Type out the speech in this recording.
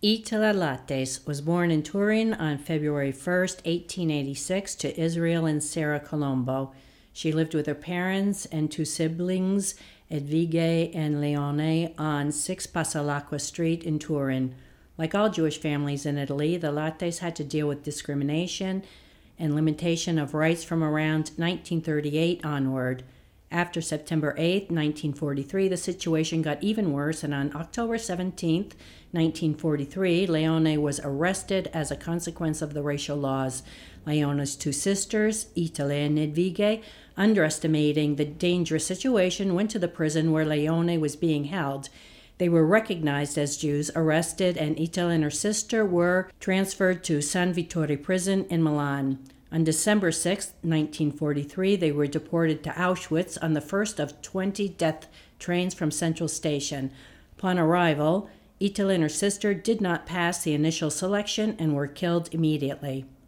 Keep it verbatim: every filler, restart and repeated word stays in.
Itala Lattes was born in Turin on February first, eighteen eighty-six, to Israel and Sarah Colombo. She lived with her parents and two siblings, Edvige and Leone, on six Passalacqua Street in Turin. Like all Jewish families in Italy, the Lattes had to deal with discrimination and limitation of rights from around nineteen thirty-eight onward. After September eighth, nineteen forty-three, the situation got even worse, and on October seventeenth, nineteen forty-three, Leone was arrested as a consequence of the racial laws. Leone's two sisters, Itala and Edvige, underestimating the dangerous situation, went to the prison where Leone was being held. They were recognized as Jews, arrested, and Itala and her sister were transferred to San Vittore prison in Milan. On December sixth, nineteen forty-three, they were deported to Auschwitz on the first of twenty death trains from Central Station. Upon arrival, Itala and her sister did not pass the initial selection and were killed immediately.